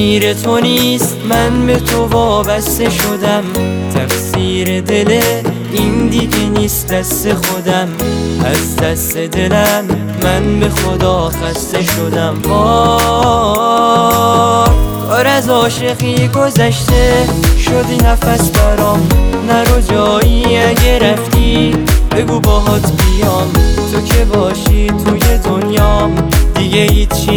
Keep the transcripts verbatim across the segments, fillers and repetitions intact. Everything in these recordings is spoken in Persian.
تقدیر تو نیست من به تو وابسته شدم، تقصیر دل این دیگه نیست دست خودم، از دست دلم من به خدا خسته شدم. وای کار از عاشقی گذشته شدی نفس برام، نرو جایی اگه رفتی بگو باهات بیام، تو که باشی توی دنیام دیگه هیچی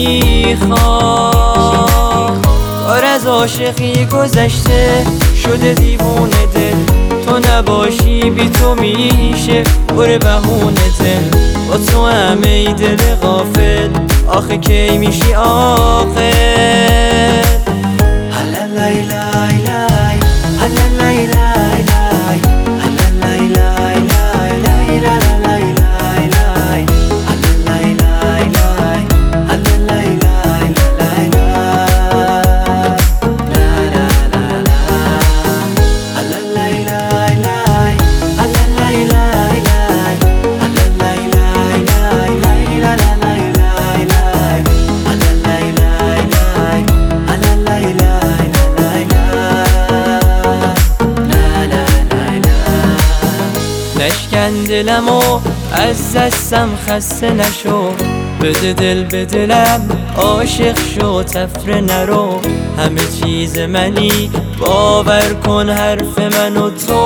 نمیخوام. کار از عاشقی گذشته شده دیوونه دل، تو نباشی بی تو میشه پر بهونه دل، با تو همه ای دل غافل آخه کی میشی عاقل. نشکن دلم و از دستم خسته نشو، بده دل به دلم عاشق شو تفره نرو، همه چیز منی باور کن حرف منو تو،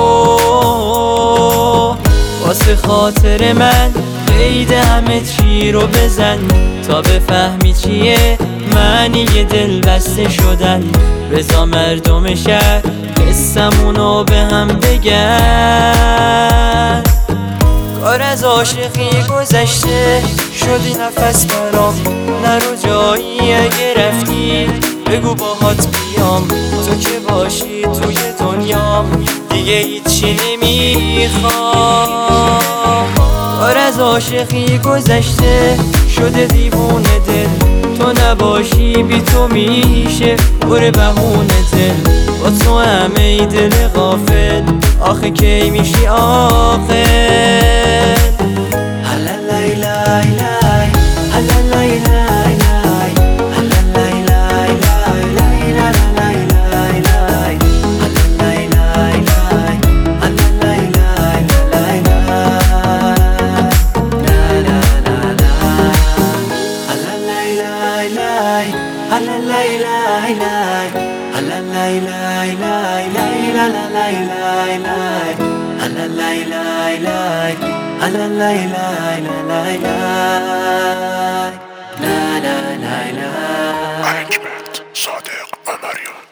واسه خاطر من قید همه چی رو بزن تا بفهمی چیه معنی دل بسته شدن، بزا مردم شهر قصمونو به هم بگن. کار از عاشقی گذشته شدی نفس برام، نرو جایی اگه رفتی بگو باهات بیام، تو که باشی توی دنیام دیگه هیچی نمیخوام. کار از عاشقی گذشته شده دیوونه دل، تو نباشی بی تو میشه پر بهونه دل، با تو همه ای دل غافل آخه کی میشی عاقل. حکمت صادق عمریان.